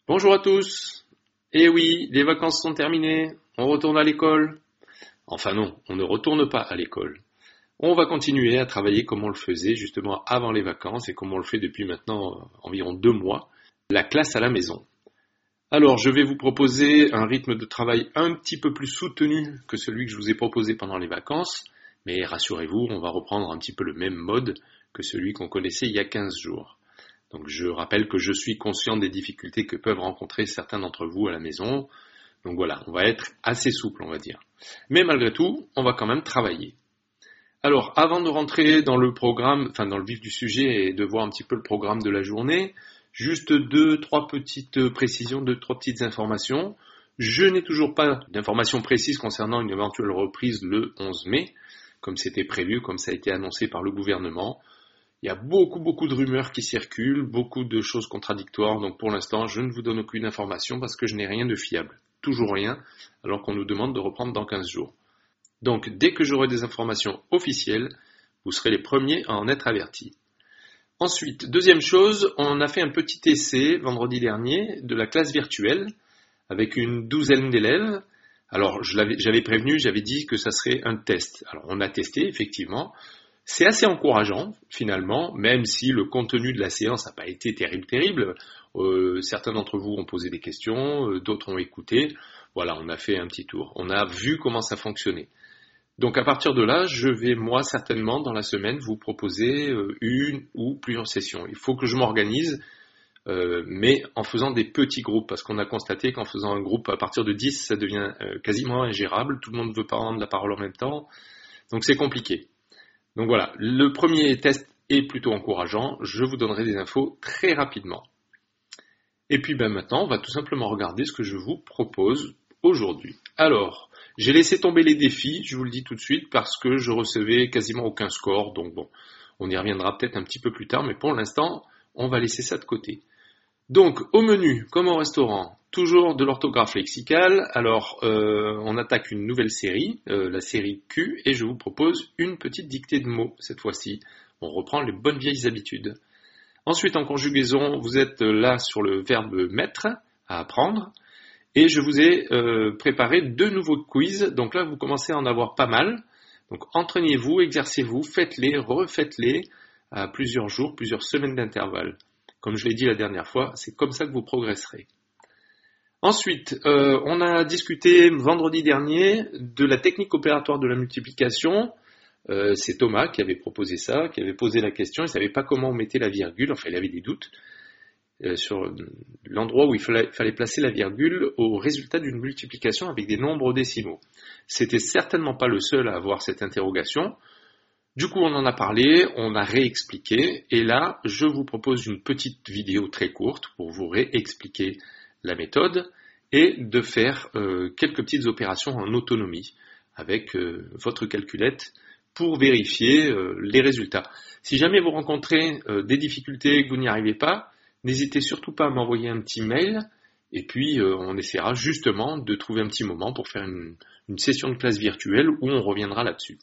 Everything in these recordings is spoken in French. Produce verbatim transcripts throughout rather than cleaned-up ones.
Bonjour à tous. Eh oui, les vacances sont terminées, on retourne à l'école. Enfin non, on ne retourne pas à l'école. On va continuer à travailler comme on le faisait justement avant les vacances et comme on le fait depuis maintenant euh, environ deux mois, la classe à la maison. Alors je vais vous proposer un rythme de travail un petit peu plus soutenu que celui que je vous ai proposé pendant les vacances, mais rassurez-vous, on va reprendre un petit peu le même mode que celui qu'on connaissait il y a quinze jours. Donc je rappelle que je suis conscient des difficultés que peuvent rencontrer certains d'entre vous à la maison. Donc voilà, on va être assez souple, on va dire. Mais malgré tout, on va quand même travailler. Alors, avant de rentrer dans le programme, enfin dans le vif du sujet et de voir un petit peu le programme de la journée, juste deux, trois petites précisions, deux, trois petites informations. Je n'ai toujours pas d'informations précises concernant une éventuelle reprise le onze mai, comme c'était prévu, comme ça a été annoncé par le gouvernement. Il y a beaucoup, beaucoup de rumeurs qui circulent, beaucoup de choses contradictoires, donc pour l'instant, je ne vous donne aucune information parce que je n'ai rien de fiable. Toujours rien, alors qu'on nous demande de reprendre dans quinze jours. Donc, dès que j'aurai des informations officielles, vous serez les premiers à en être avertis. Ensuite, deuxième chose, on a fait un petit essai vendredi dernier de la classe virtuelle avec une douzaine d'élèves. Alors, je l'avais, j'avais prévenu, j'avais dit que ça serait un test. Alors, on a testé, effectivement. C'est assez encourageant, finalement, même si le contenu de la séance n'a pas été terrible, terrible. Euh, certains d'entre vous ont posé des questions, euh, d'autres ont écouté. Voilà, on a fait un petit tour. On a vu comment ça fonctionnait. Donc à partir de là, je vais moi certainement dans la semaine vous proposer euh, une ou plusieurs sessions. Il faut que je m'organise, euh, mais en faisant des petits groupes, parce qu'on a constaté qu'en faisant un groupe à partir de dix, ça devient euh, quasiment ingérable. Tout le monde ne veut pas prendre la parole en même temps, donc c'est compliqué. Donc voilà, le premier test est plutôt encourageant, je vous donnerai des infos très rapidement. Et puis ben maintenant, on va tout simplement regarder ce que je vous propose aujourd'hui. Alors, j'ai laissé tomber les défis, je vous le dis tout de suite, parce que je recevais quasiment aucun score, donc bon, on y reviendra peut-être un petit peu plus tard, mais pour l'instant, on va laisser ça de côté. Donc, au menu, comme au restaurant, toujours de l'orthographe lexicale. Alors, euh, on attaque une nouvelle série, euh, la série Q, et je vous propose une petite dictée de mots, cette fois-ci. On reprend les bonnes vieilles habitudes. Ensuite, en conjugaison, vous êtes là sur le verbe mettre, à apprendre, et je vous ai euh, préparé deux nouveaux quiz, donc là, vous commencez à en avoir pas mal. Donc, entraînez-vous, exercez-vous, faites-les, refaites-les, à plusieurs jours, plusieurs semaines d'intervalle. Comme je l'ai dit la dernière fois, c'est comme ça que vous progresserez. Ensuite, euh, on a discuté vendredi dernier de la technique opératoire de la multiplication. Euh, c'est Thomas qui avait proposé ça, qui avait posé la question. Il ne savait pas comment on mettait la virgule, enfin il avait des doutes euh, sur l'endroit où il fallait, fallait placer la virgule au résultat d'une multiplication avec des nombres décimaux. C'était certainement pas le seul à avoir cette interrogation. Du coup, on en a parlé, on a réexpliqué, et là, je vous propose une petite vidéo très courte pour vous réexpliquer la méthode et de faire euh, quelques petites opérations en autonomie avec euh, votre calculette pour vérifier euh, les résultats. Si jamais vous rencontrez euh, des difficultés et que vous n'y arrivez pas, n'hésitez surtout pas à m'envoyer un petit mail et puis euh, on essaiera justement de trouver un petit moment pour faire une, une session de classe virtuelle où on reviendra là-dessus.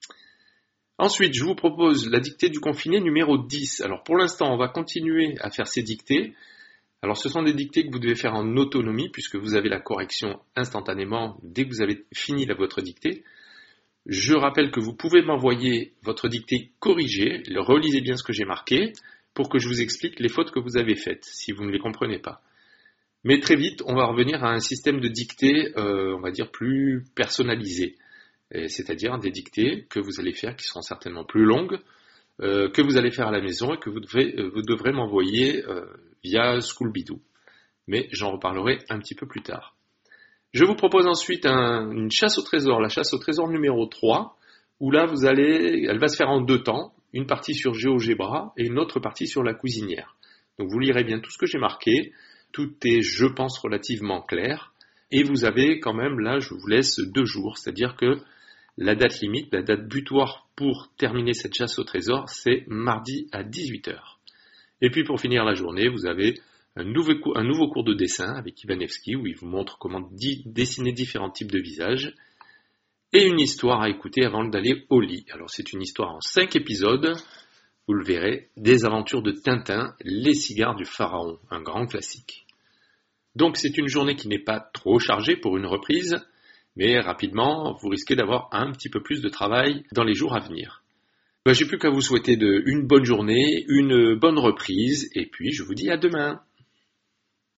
Ensuite, je vous propose la dictée du confiné numéro dix. Alors pour l'instant, on va continuer à faire ces dictées. Alors ce sont des dictées que vous devez faire en autonomie puisque vous avez la correction instantanément dès que vous avez fini la, votre dictée. Je rappelle que vous pouvez m'envoyer votre dictée corrigée, relisez bien ce que j'ai marqué pour que je vous explique les fautes que vous avez faites si vous ne les comprenez pas. Mais très vite, on va revenir à un système de dictée, euh, on va dire, plus personnalisé. C'est-à-dire des dictées que vous allez faire qui seront certainement plus longues, euh, que vous allez faire à la maison et que vous devrez, euh, vous devrez m'envoyer euh, via Schoolbidoo. Mais j'en reparlerai un petit peu plus tard. Je vous propose ensuite un, une chasse au trésor, la chasse au trésor numéro trois, où là vous allez, elle va se faire en deux temps, une partie sur GeoGebra et une autre partie sur la cuisinière. Donc vous lirez bien tout ce que j'ai marqué, tout est, je pense, relativement clair, et vous avez quand même, là je vous laisse deux jours, c'est-à-dire que la date limite, la date butoir pour terminer cette chasse au trésor, c'est mardi à dix-huit heures. Et puis pour finir la journée, vous avez un nouveau, cours, un nouveau cours de dessin avec Ivanevski où il vous montre comment di- dessiner différents types de visages et une histoire à écouter avant d'aller au lit. Alors c'est une histoire en cinq épisodes, vous le verrez, des aventures de Tintin, les cigares du pharaon, un grand classique. Donc c'est une journée qui n'est pas trop chargée pour une reprise, mais rapidement, vous risquez d'avoir un petit peu plus de travail dans les jours à venir. Ben, j'ai plus qu'à vous souhaiter de, une bonne journée, une bonne reprise, et puis je vous dis à demain.